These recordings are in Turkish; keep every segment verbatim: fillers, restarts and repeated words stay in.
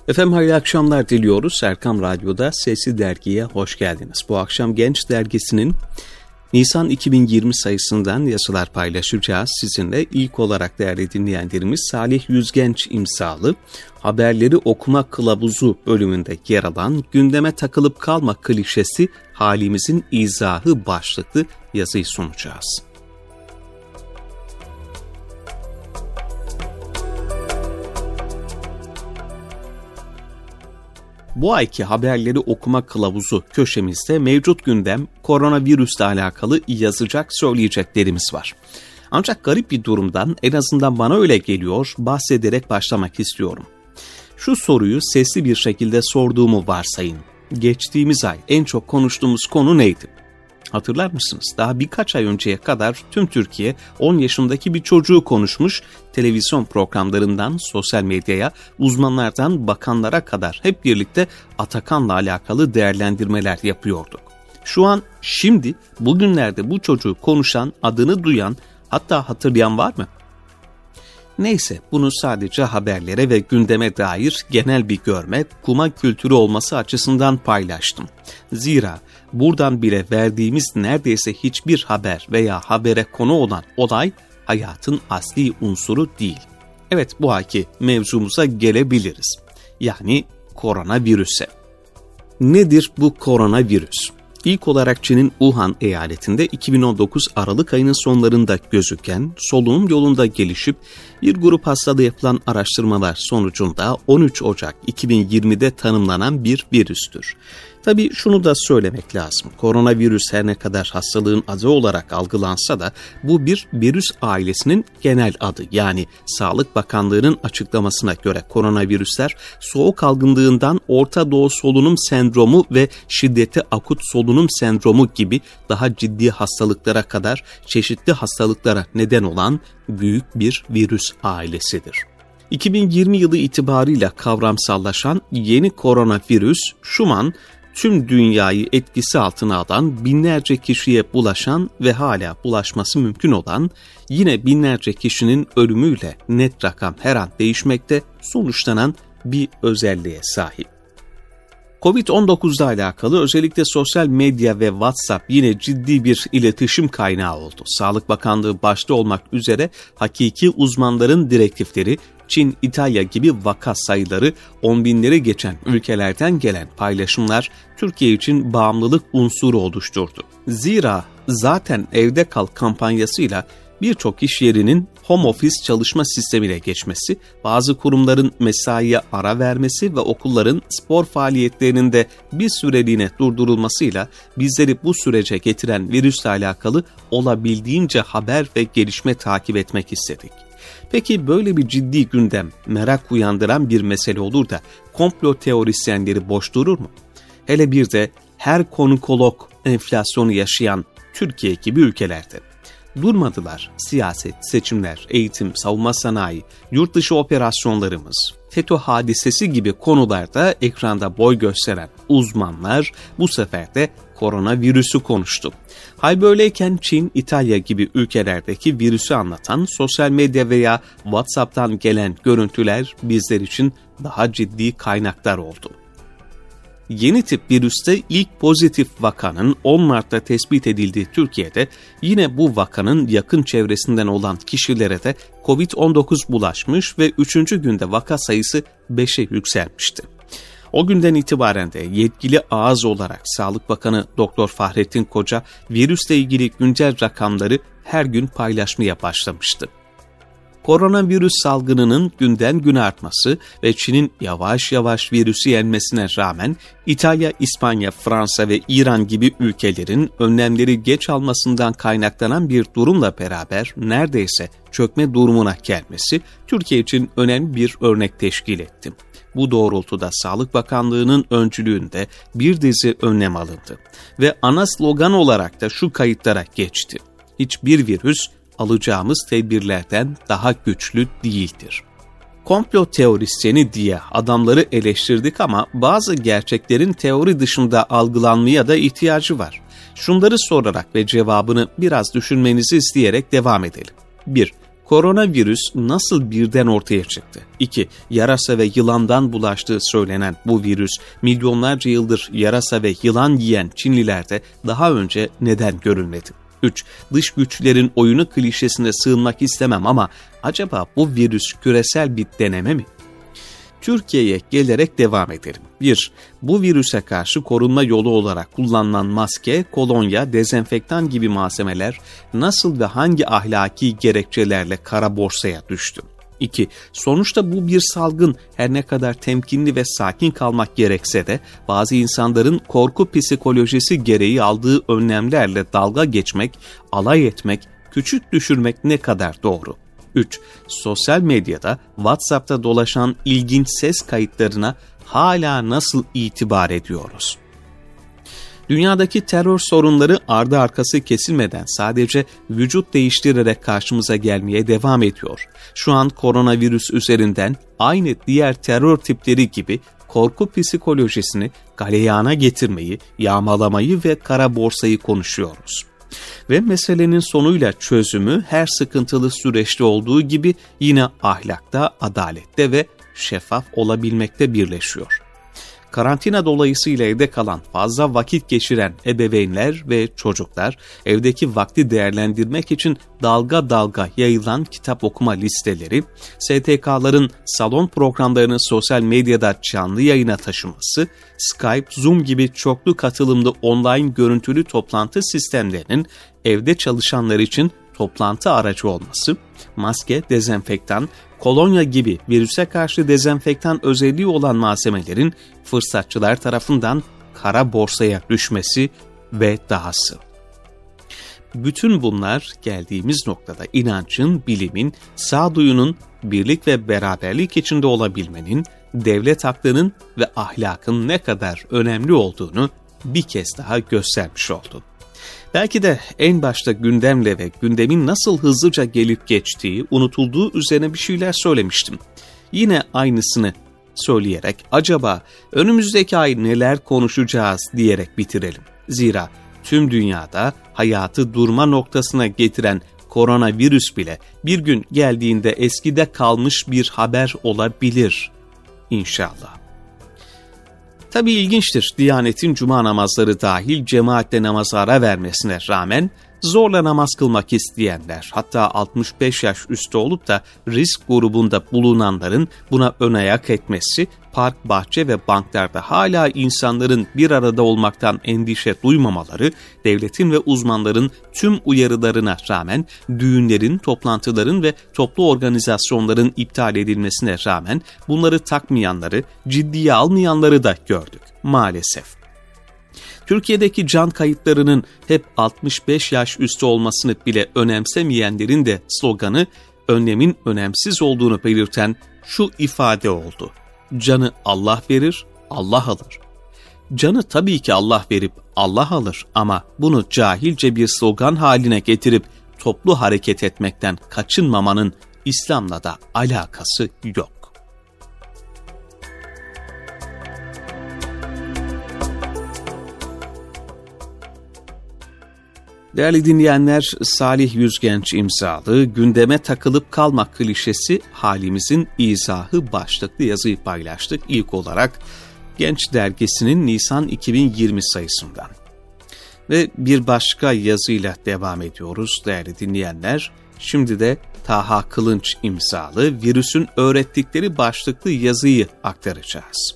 Efendim hayırlı akşamlar diliyoruz. Erkam Radyo'da Sesli Dergi'ye hoş geldiniz. Bu akşam Genç Dergisi'nin Nisan iki bin yirmi sayısından yazılar paylaşacağız. Sizinle ilk olarak değerli dinleyenlerimiz Salih Yüzgenç imzalı Haberleri Okuma Kılavuzu bölümünde yer alan gündeme takılıp kalma klişesi halimizin izahı başlıklı yazıyı sunacağız. Bu ayki Haberleri Okuma Kılavuzu köşemizde mevcut gündem koronavirüsle alakalı yazacak söyleyeceklerimiz var. Ancak garip bir durumdan, en azından bana öyle geliyor, bahsederek başlamak istiyorum. Şu soruyu sesli bir şekilde sorduğumu varsayın. Geçtiğimiz ay en çok konuştuğumuz konu neydi? Hatırlar mısınız? Daha birkaç ay önceye kadar tüm Türkiye on yaşındaki bir çocuğu konuşmuş, televizyon programlarından sosyal medyaya, uzmanlardan bakanlara kadar hep birlikte Atakan'la alakalı değerlendirmeler yapıyorduk. Şu an, şimdi, bugünlerde bu çocuğu konuşan, adını duyan, hatta hatırlayan var mı? Neyse, bunu sadece haberlere ve gündeme dair genel bir görme, kuma kültürü olması açısından paylaştım. Zira buradan bile verdiğimiz neredeyse hiçbir haber veya habere konu olan olay hayatın asli unsuru değil. Evet, bu ayki mevzumuza gelebiliriz. Yani koronavirüse. Nedir bu koronavirüs? İlk olarak Çin'in Wuhan eyaletinde iki bin on dokuz Aralık ayının sonlarında gözüken, solunum yolunda gelişip bir grup hastada yapılan araştırmalar sonucunda on üç Ocak iki bin yirmide tanımlanan bir virüstür. Tabii şunu da söylemek lazım. Koronavirüs her ne kadar hastalığın adı olarak algılansa da bu bir virüs ailesinin genel adı. Yani Sağlık Bakanlığı'nın açıklamasına göre koronavirüsler soğuk algınlığından Orta Doğu solunum sendromu ve şiddetli akut solunum sendromu gibi daha ciddi hastalıklara kadar çeşitli hastalıklara neden olan büyük bir virüs ailesidir. iki bin yirmi yılı itibarıyla kavramsallaşan yeni koronavirüs şu an tüm dünyayı etkisi altına alan, binlerce kişiye bulaşan ve hala bulaşması mümkün olan, yine binlerce kişinin ölümüyle net rakam her an değişmekte sonuçlanan bir özelliğe sahip. kovid on dokuz'la alakalı özellikle sosyal medya ve WhatsApp yine ciddi bir iletişim kaynağı oldu. Sağlık Bakanlığı başta olmak üzere hakiki uzmanların direktifleri, Çin, İtalya gibi vaka sayıları on binleri geçen ülkelerden gelen paylaşımlar Türkiye için bağımlılık unsuru oluşturdu. Zira zaten evde kal kampanyasıyla birçok iş yerinin home office çalışma sistemine geçmesi, bazı kurumların mesaiye ara vermesi ve okulların spor faaliyetlerinin de bir süreliğine durdurulmasıyla bizleri bu sürece getiren virüsle alakalı olabildiğince haber ve gelişme takip etmek istedik. Peki böyle bir ciddi gündem, merak uyandıran bir mesele olur da komplo teorisyenleri boş durur mu? Hele bir de her konukolog enflasyonu yaşayan Türkiye gibi ülkelerde. Durmadılar. Siyaset, seçimler, eğitim, savunma sanayi, yurt dışı operasyonlarımız, FETÖ hadisesi gibi konularda ekranda boy gösteren uzmanlar bu sefer de koronavirüsü konuştu. Hal böyleyken Çin, İtalya gibi ülkelerdeki virüsü anlatan sosyal medya veya WhatsApp'tan gelen görüntüler bizler için daha ciddi kaynaklar oldu. Yeni tip virüste ilk pozitif vakanın on Mart'ta tespit edildiği Türkiye'de yine bu vakanın yakın çevresinden olan kişilere de kovid on dokuz bulaşmış ve üçüncü günde vaka sayısı beşe yükselmişti. O günden itibaren de yetkili ağız olarak Sağlık Bakanı Doktor Fahrettin Koca virüsle ilgili güncel rakamları her gün paylaşmaya başlamıştı. Koronavirüs salgınının günden güne artması ve Çin'in yavaş yavaş virüsü yenmesine rağmen İtalya, İspanya, Fransa ve İran gibi ülkelerin önlemleri geç almasından kaynaklanan bir durumla beraber neredeyse çökme durumuna gelmesi Türkiye için önemli bir örnek teşkil etti. Bu doğrultuda Sağlık Bakanlığı'nın öncülüğünde bir dizi önlem alındı ve ana slogan olarak da şu kayıtlara geçti: hiçbir virüs alacağımız tedbirlerden daha güçlü değildir. Komplo teorisyeni diye adamları eleştirdik ama bazı gerçeklerin teori dışında algılanmaya da ihtiyacı var. Şunları sorarak ve cevabını biraz düşünmenizi isteyerek devam edelim. bir Koronavirüs nasıl birden ortaya çıktı? iki. Yarasa ve yılandan bulaştığı söylenen bu virüs, milyonlarca yıldır yarasa ve yılan yiyen Çinlilerde daha önce neden görülmedi? üç. Dış güçlerin oyunu klişesine sığınmak istemem ama acaba bu virüs küresel bir deneme mi? Türkiye'ye gelerek devam edelim. bir. Bu virüse karşı korunma yolu olarak kullanılan maske, kolonya, dezenfektan gibi malzemeler nasıl ve hangi ahlaki gerekçelerle kara borsaya düştü? iki. Sonuçta bu bir salgın, her ne kadar temkinli ve sakin kalmak gerekse de bazı insanların korku psikolojisi gereği aldığı önlemlerle dalga geçmek, alay etmek, küçük düşürmek ne kadar doğru? üç. Sosyal medyada, WhatsApp'ta dolaşan ilginç ses kayıtlarına hala nasıl itibar ediyoruz? Dünyadaki terör sorunları ardı arkası kesilmeden sadece vücut değiştirerek karşımıza gelmeye devam ediyor. Şu an koronavirüs üzerinden aynı diğer terör tipleri gibi korku psikolojisini galeyana getirmeyi, yağmalamayı ve kara borsayı konuşuyoruz. Ve meselenin sonuyla çözümü her sıkıntılı süreçte olduğu gibi yine ahlakta, adalette ve şeffaf olabilmekte birleşiyor. Karantina dolayısıyla evde kalan, fazla vakit geçiren ebeveynler ve çocuklar evdeki vakti değerlendirmek için dalga dalga yayılan kitap okuma listeleri, S T K'ların salon programlarını sosyal medyada canlı yayına taşıması, Skype, Zoom gibi çoklu katılımlı online görüntülü toplantı sistemlerinin evde çalışanlar için toplantı aracı olması, maske, dezenfektan, kolonya gibi virüse karşı dezenfektan özelliği olan malzemelerin fırsatçılar tarafından kara borsaya düşmesi ve dahası. Bütün bunlar geldiğimiz noktada inancın, bilimin, sağduyunun, birlik ve beraberlik içinde olabilmenin, devlet hakkının ve ahlakın ne kadar önemli olduğunu bir kez daha göstermiş oldu. Belki de en başta gündemle ve gündemin nasıl hızlıca gelip geçtiği, unutulduğu üzerine bir şeyler söylemiştim. Yine aynısını söyleyerek acaba önümüzdeki ay neler konuşacağız diyerek bitirelim. Zira tüm dünyada hayatı durma noktasına getiren koronavirüs bile bir gün geldiğinde eskide kalmış bir haber olabilir İnşallah. Tabii ilginçtir, Diyanet'in cuma namazları dahil cemaatle namaza ara vermesine rağmen zorla namaz kılmak isteyenler, hatta altmış beş yaş üstü olup da risk grubunda bulunanların buna ön ayak etmesi, park, bahçe ve banklarda hala insanların bir arada olmaktan endişe duymamaları, devletin ve uzmanların tüm uyarılarına rağmen düğünlerin, toplantıların ve toplu organizasyonların iptal edilmesine rağmen bunları takmayanları, ciddiye almayanları da gördük maalesef. Türkiye'deki can kayıtlarının hep altmış beş yaş üstü olmasını bile önemsemeyenlerin de sloganı önlemin önemsiz olduğunu belirten şu ifade oldu: canı Allah verir, Allah alır. Canı tabii ki Allah verip Allah alır ama bunu cahilce bir slogan haline getirip toplu hareket etmekten kaçınmamanın İslam'la da alakası yok. Değerli dinleyenler, Salih Yüzgenç imzalı gündeme takılıp kalmak klişesi halimizin izahı başlıklı yazıyı paylaştık. İlk olarak Genç Dergisi'nin Nisan iki bin yirmi sayısından. Ve bir başka yazıyla devam ediyoruz değerli dinleyenler. Şimdi de Taha Kılınç imzalı Virüsün Öğrettikleri başlıklı yazıyı aktaracağız.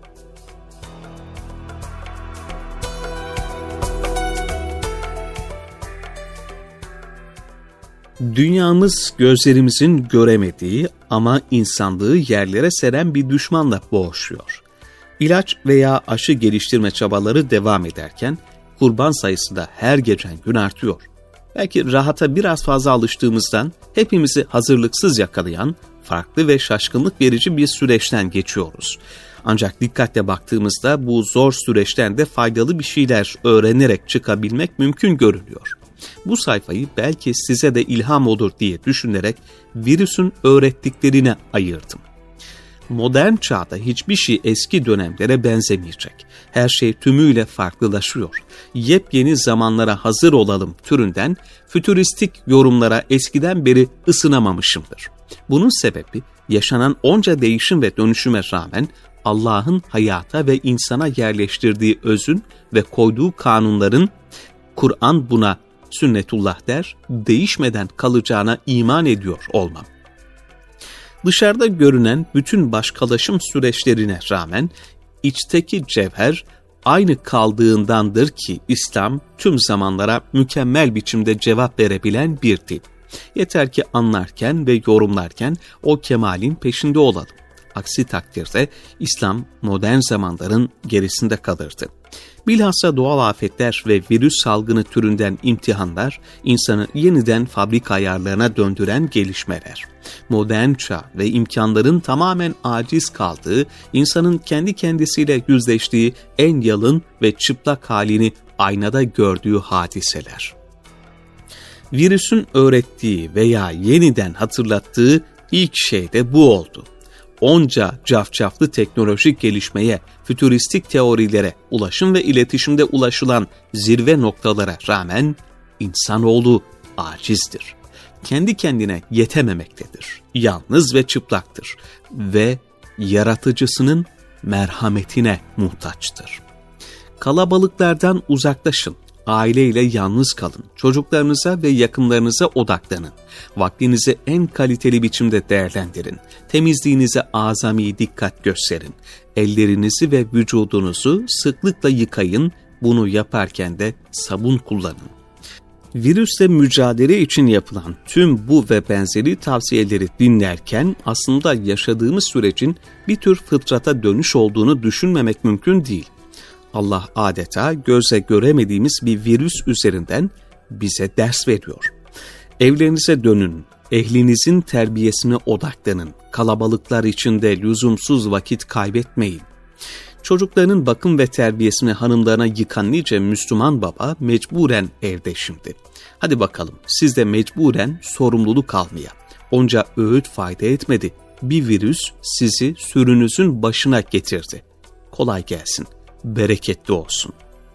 Dünyamız gözlerimizin göremediği ama insanlığı yerlere seren bir düşmanla boğuşuyor. İlaç veya aşı geliştirme çabaları devam ederken kurban sayısı da her geçen gün artıyor. Belki rahata biraz fazla alıştığımızdan hepimizi hazırlıksız yakalayan farklı ve şaşkınlık verici bir süreçten geçiyoruz. Ancak dikkatle baktığımızda bu zor süreçten de faydalı bir şeyler öğrenerek çıkabilmek mümkün görünüyor. Bu sayfayı belki size de ilham olur diye düşünerek virüsün öğrettiklerine ayırdım. Modern çağda hiçbir şey eski dönemlere benzemeyecek. Her şey tümüyle farklılaşıyor. Yepyeni zamanlara hazır olalım türünden fütüristik yorumlara eskiden beri ısınamamışımdır. Bunun sebebi yaşanan onca değişim ve dönüşüme rağmen Allah'ın hayata ve insana yerleştirdiği özün ve koyduğu kanunların, Kur'an buna sünnetullah der, değişmeden kalacağına iman ediyor olmam. Dışarıda görünen bütün başkalaşım süreçlerine rağmen içteki cevher aynı kaldığındandır ki İslam tüm zamanlara mükemmel biçimde cevap verebilen bir din. Yeter ki anlarken ve yorumlarken o kemalin peşinde olalım. Aksi takdirde İslam modern zamanların gerisinde kalırdı. Bilhassa doğal afetler ve virüs salgını türünden imtihanlar, insanı yeniden fabrika ayarlarına döndüren gelişmeler. Modern çağ ve imkanların tamamen aciz kaldığı, insanın kendi kendisiyle yüzleştiği en yalın ve çıplak halini aynada gördüğü hadiseler. Virüsün öğrettiği veya yeniden hatırlattığı ilk şey de bu oldu. Onca cafcaflı teknolojik gelişmeye, fütüristik teorilere, ulaşım ve iletişimde ulaşılan zirve noktalara rağmen insanoğlu acizdir. Kendi kendine yetememektedir. Yalnız ve çıplaktır ve yaratıcısının merhametine muhtaçtır. Kalabalıklardan uzaklaşın. Aileyle yalnız kalın. Çocuklarınıza ve yakınlarınıza odaklanın. Vaktinizi en kaliteli biçimde değerlendirin. Temizliğinize azami dikkat gösterin. Ellerinizi ve vücudunuzu sıklıkla yıkayın. Bunu yaparken de sabun kullanın. Virüsle mücadele için yapılan tüm bu ve benzeri tavsiyeleri dinlerken aslında yaşadığımız sürecin bir tür fıtrata dönüş olduğunu düşünmemek mümkün değil. Allah adeta gözle göremediğimiz bir virüs üzerinden bize ders veriyor. Evlerinize dönün, ehlinizin terbiyesine odaklanın, kalabalıklar içinde lüzumsuz vakit kaybetmeyin. Çocuklarının bakım ve terbiyesini hanımlarına yıkan nice Müslüman baba mecburen evde şimdi. Hadi bakalım siz de mecburen sorumluluk almaya. Onca öğüt fayda etmedi. Bir virüs sizi sürünüzün başına getirdi. Kolay gelsin. Bereketli olsun.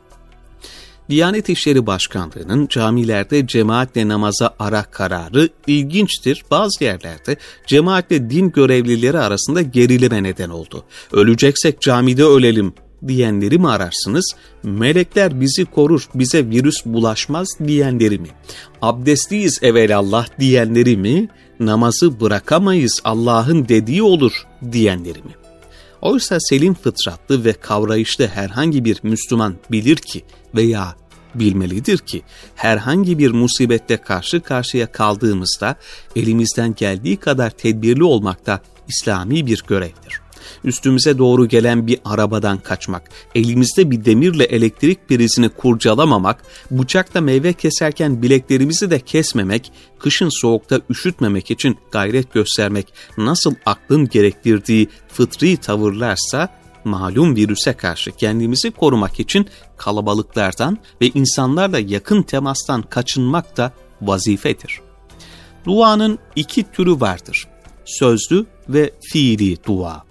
Diyanet İşleri Başkanlığı'nın camilerde cemaatle namaza ara kararı ilginçtir. Bazı yerlerde cemaatle din görevlileri arasında gerilime neden oldu. Öleceksek camide ölelim diyenleri mi ararsınız? Melekler bizi korur, bize virüs bulaşmaz diyenleri mi? Abdestliyiz evelallah diyenleri mi? Namazı bırakamayız, Allah'ın dediği olur diyenleri mi? Oysa selim fıtratlı ve kavrayışlı herhangi bir Müslüman bilir ki veya bilmelidir ki herhangi bir musibette karşı karşıya kaldığımızda elimizden geldiği kadar tedbirli olmak da İslami bir görevdir. Üstümüze doğru gelen bir arabadan kaçmak, elimizde bir demirle elektrik prizini kurcalamamak, bıçakla meyve keserken bileklerimizi de kesmemek, kışın soğukta üşütmemek için gayret göstermek nasıl aklın gerektirdiği fıtri tavırlarsa, malum virüse karşı kendimizi korumak için kalabalıklardan ve insanlarla yakın temastan kaçınmak da vazifedir. Duanın iki türü vardır: sözlü ve fiili dua.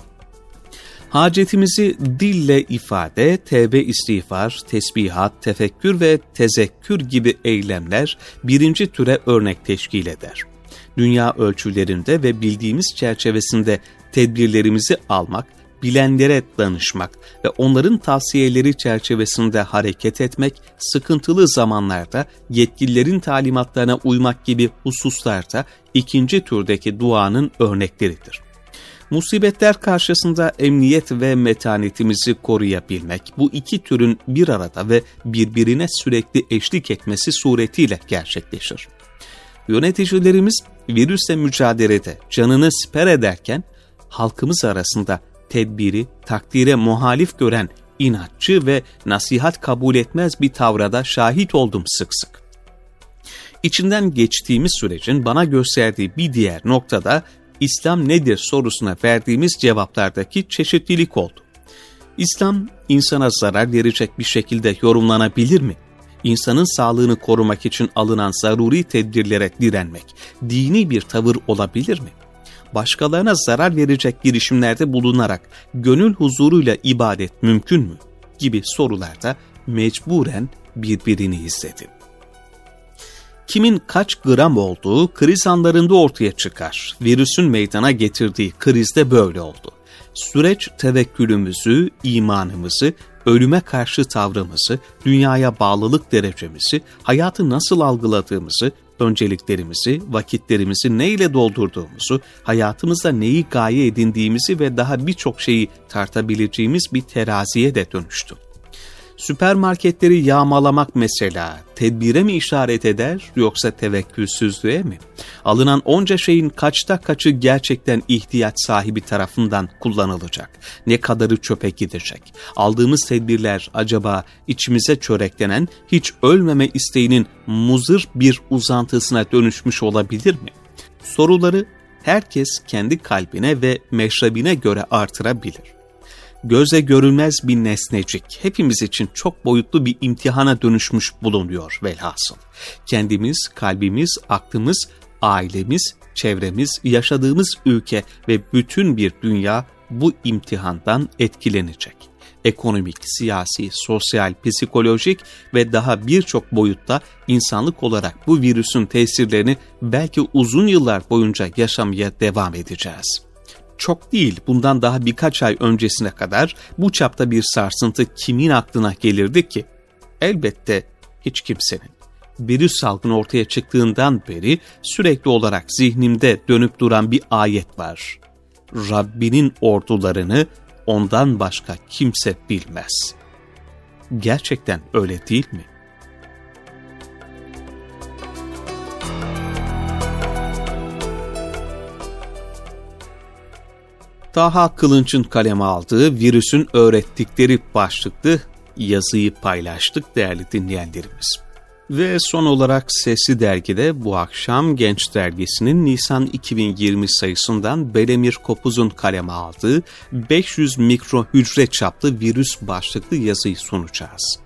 Hacetimizi dille ifade, tevbe istiğfar, tesbihat, tefekkür ve tezekkür gibi eylemler birinci türe örnek teşkil eder. Dünya ölçülerinde ve bildiğimiz çerçevesinde tedbirlerimizi almak, bilenlere danışmak ve onların tavsiyeleri çerçevesinde hareket etmek, sıkıntılı zamanlarda yetkililerin talimatlarına uymak gibi hususlarda ikinci türdeki duanın örnekleridir. Musibetler karşısında emniyet ve metanetimizi koruyabilmek, bu iki türün bir arada ve birbirine sürekli eşlik etmesi suretiyle gerçekleşir. Yöneticilerimiz virüsle mücadelede canını siper ederken, halkımız arasında tedbiri takdire muhalif gören inatçı ve nasihat kabul etmez bir tavrada şahit oldum sık sık. İçinden geçtiğimiz sürecin bana gösterdiği bir diğer noktada İslam nedir sorusuna verdiğimiz cevaplardaki çeşitlilik oldu. İslam, insana zarar verecek bir şekilde yorumlanabilir mi? İnsanın sağlığını korumak için alınan zaruri tedbirlere direnmek, dini bir tavır olabilir mi? başkalarına zarar verecek girişimlerde bulunarak gönül huzuruyla ibadet mümkün mü? Gibi sorularda mecburen birbirini izledi. Kimin kaç gram olduğu kriz anlarında ortaya çıkar. Virüsün meydana getirdiği krizde böyle oldu. Süreç tevekkülümüzü, imanımızı, ölüme karşı tavrımızı, dünyaya bağlılık derecemizi, hayatı nasıl algıladığımızı, önceliklerimizi, vakitlerimizi neyle doldurduğumuzu, hayatımızda neyi gaye edindiğimizi ve daha birçok şeyi tartabileceğimiz bir teraziye de dönüştü. Süpermarketleri yağmalamak mesela tedbire mi işaret eder yoksa tevekkülsüzlüğe mi? Alınan onca şeyin kaçta kaçı gerçekten ihtiyaç sahibi tarafından kullanılacak? Ne kadarı çöpe gidecek? Aldığımız tedbirler acaba içimize çöreklenen hiç ölmeme isteğinin muzır bir uzantısına dönüşmüş olabilir mi? Soruları herkes kendi kalbine ve meşrebine göre artırabilir. Göze görülmez bir nesnecik hepimiz için çok boyutlu bir imtihana dönüşmüş bulunuyor velhasıl. Kendimiz, kalbimiz, aklımız, ailemiz, çevremiz, yaşadığımız ülke ve bütün bir dünya bu imtihandan etkilenecek. Ekonomik, siyasi, sosyal, psikolojik ve daha birçok boyutta insanlık olarak bu virüsün tesirlerini belki uzun yıllar boyunca yaşamaya devam edeceğiz. Çok değil, bundan daha birkaç ay öncesine kadar bu çapta bir sarsıntı kimin aklına gelirdi ki? Elbette hiç kimsenin. Virüs salgını ortaya çıktığından beri sürekli olarak zihnimde dönüp duran bir ayet var. Rabbinin ordularını ondan başka kimse bilmez. Gerçekten öyle değil mi? Taha Kılınç'ın kaleme aldığı Virüsün Öğrettikleri başlıklı yazıyı paylaştık değerli dinleyenlerimiz. Ve son olarak Sesli Dergi'de bu akşam Genç Dergisi'nin Nisan iki bin yirmi sayısından Belemir Kopuz'un kaleme aldığı beş yüz mikro hücre çaplı virüs başlıklı yazıyı sunacağız.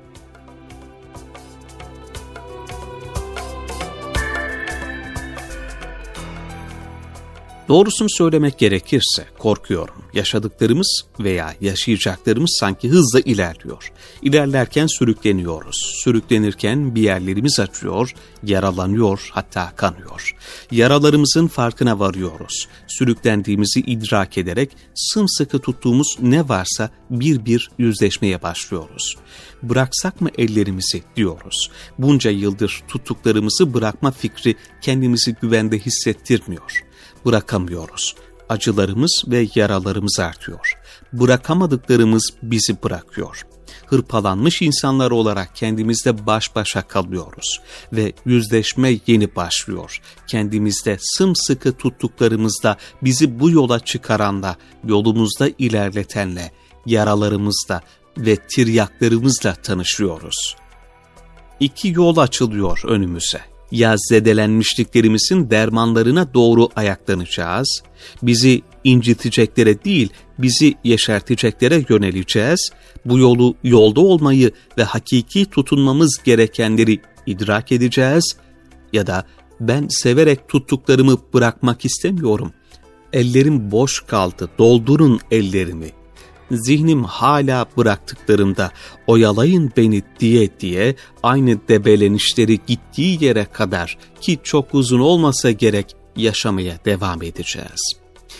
Doğrusunu söylemek gerekirse korkuyorum. Yaşadıklarımız veya yaşayacaklarımız sanki hızla ilerliyor. İlerlerken sürükleniyoruz. Sürüklenirken bir yerlerimiz acıyor, yaralanıyor, hatta kanıyor. Yaralarımızın farkına varıyoruz. Sürüklendiğimizi idrak ederek sımsıkı tuttuğumuz ne varsa bir bir yüzleşmeye başlıyoruz. Bıraksak mı ellerimizi diyoruz. Bunca yıldır tuttuklarımızı bırakma fikri kendimizi güvende hissettirmiyor. Bırakamıyoruz. Acılarımız ve yaralarımız artıyor. Bırakamadıklarımız bizi bırakıyor. Hırpalanmış insanlar olarak kendimizle baş başa kalıyoruz ve yüzleşme yeni başlıyor. Kendimizde sımsıkı tuttuklarımızla, bizi bu yola çıkaranla, yolumuzda ilerletenle, yaralarımızla ve tiryaklarımızla tanışıyoruz. İki yol açılıyor önümüze. Ya zedelenmişliklerimizin dermanlarına doğru ayaklanacağız, bizi inciteceklere değil, bizi yeşerteceklere yöneleceğiz, bu yolu yolda olmayı ve hakiki tutunmamız gerekenleri idrak edeceğiz, ya da ben severek tuttuklarımı bırakmak istemiyorum, ellerim boş kaldı, doldurun ellerimi, zihnim hala bıraktıklarımda, oyalayın beni diye diye aynı debelenişleri gittiği yere kadar ki çok uzun olmasa gerek yaşamaya devam edeceğiz.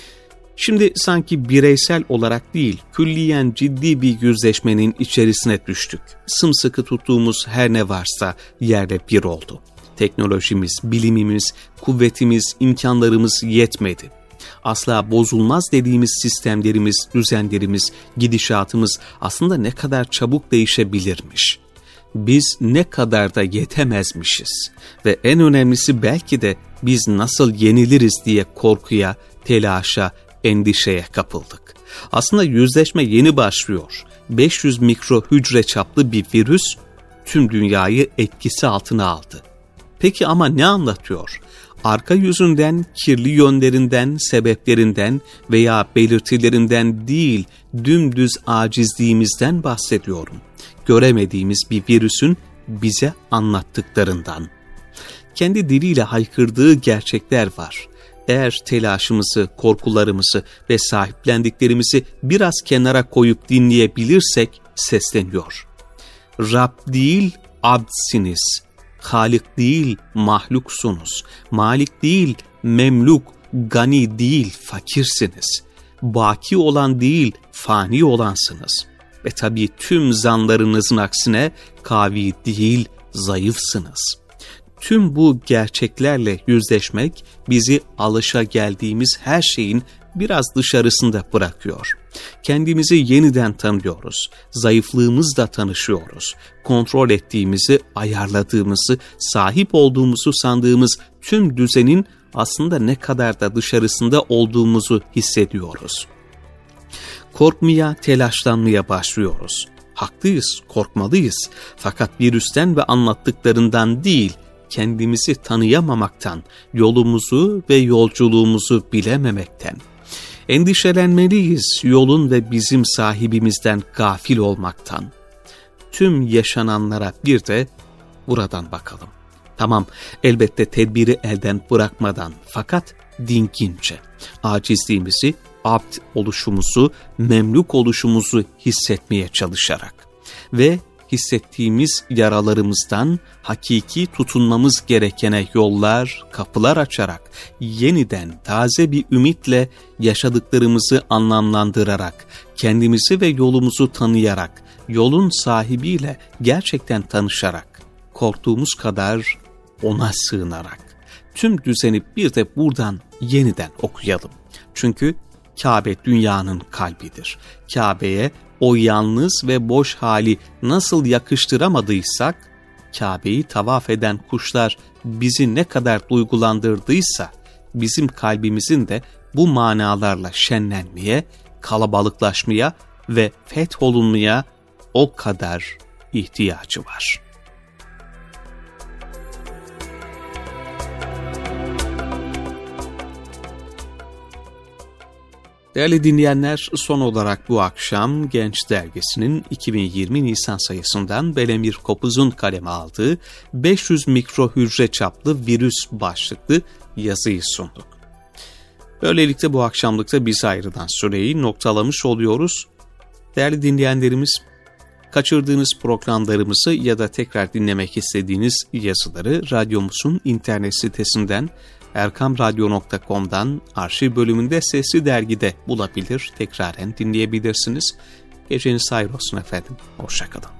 Şimdi sanki bireysel olarak değil, külliyen ciddi bir yüzleşmenin içerisine düştük. Sımsıkı tuttuğumuz her ne varsa yerle bir oldu. Teknolojimiz, bilimimiz, kuvvetimiz, imkanlarımız yetmedi. Asla bozulmaz dediğimiz sistemlerimiz, düzenlerimiz, gidişatımız aslında ne kadar çabuk değişebilirmiş. Biz ne kadar da yetemezmişiz ve en önemlisi belki de biz nasıl yeniliriz diye korkuya, telaşa, endişeye kapıldık. Aslında yüzleşme yeni başlıyor. beş yüz mikro hücre çaplı bir virüs tüm dünyayı etkisi altına aldı. Peki ama ne anlatıyor? Arka yüzünden, kirli yönlerinden, sebeplerinden veya belirtilerinden değil, dümdüz acizliğimizden bahsediyorum. Göremediğimiz bir virüsün bize anlattıklarından. Kendi diliyle haykırdığı gerçekler var. Eğer telaşımızı, korkularımızı ve sahiplendiklerimizi biraz kenara koyup dinleyebilirsek sesleniyor. Rab değil, abdsiniz. Halik değil, mahluksunuz. Malik değil, memluk. Gani değil, fakirsiniz. Baki olan değil, fani olansınız. Ve tabii tüm zanlarınızın aksine kavi değil, zayıfsınız. Tüm bu gerçeklerle yüzleşmek bizi alışageldiğimiz her şeyin biraz dışarısında bırakıyor. Kendimizi yeniden tanıyoruz. Zayıflığımızla tanışıyoruz. Kontrol ettiğimizi, ayarladığımızı, sahip olduğumuzu sandığımız tüm düzenin aslında ne kadar da dışarısında olduğumuzu hissediyoruz. Korkmaya, telaşlanmaya başlıyoruz. Haklıyız, korkmalıyız. Fakat virüsten ve anlattıklarından değil, kendimizi tanıyamamaktan, yolumuzu ve yolculuğumuzu bilememekten. Endişelenmeliyiz yolun ve bizim sahibimizden gafil olmaktan. Tüm yaşananlara bir de buradan bakalım. Tamam, elbette tedbiri elden bırakmadan, fakat dingince. Acizliğimizi, abd oluşumuzu, memluk oluşumuzu hissetmeye çalışarak ve hissettiğimiz yaralarımızdan hakiki tutunmamız gerekene yollar, kapılar açarak, yeniden taze bir ümitle yaşadıklarımızı anlamlandırarak, kendimizi ve yolumuzu tanıyarak, yolun sahibiyle gerçekten tanışarak, korktuğumuz kadar ona sığınarak, tüm düzeni bir de buradan yeniden okuyalım. Çünkü Kabe dünyanın kalbidir. Kabe'ye o yalnız ve boş hali nasıl yakıştıramadıysak, Kabe'yi tavaf eden kuşlar bizi ne kadar duygulandırdıysa, bizim kalbimizin de bu manalarla şenlenmeye, kalabalıklaşmaya ve fetholunmaya o kadar ihtiyacı var. Değerli dinleyenler, son olarak bu akşam Genç Dergisi'nin iki bin yirmi Nisan sayısından Belemir Kopuz'un kaleme aldığı beş yüz mikrohücre çaplı virüs başlıklı yazıyı sunduk. Böylelikle bu akşamlıkta bize ayrılan süreyi noktalamış oluyoruz. Değerli dinleyenlerimiz, kaçırdığınız programlarımızı ya da tekrar dinlemek istediğiniz yazıları radyomuzun internet sitesinden erkam radyo nokta com'dan arşiv bölümünde Sesli Dergi'de bulabilir, tekraren dinleyebilirsiniz. Geceniz hayır olsun efendim. Hoşça kalın.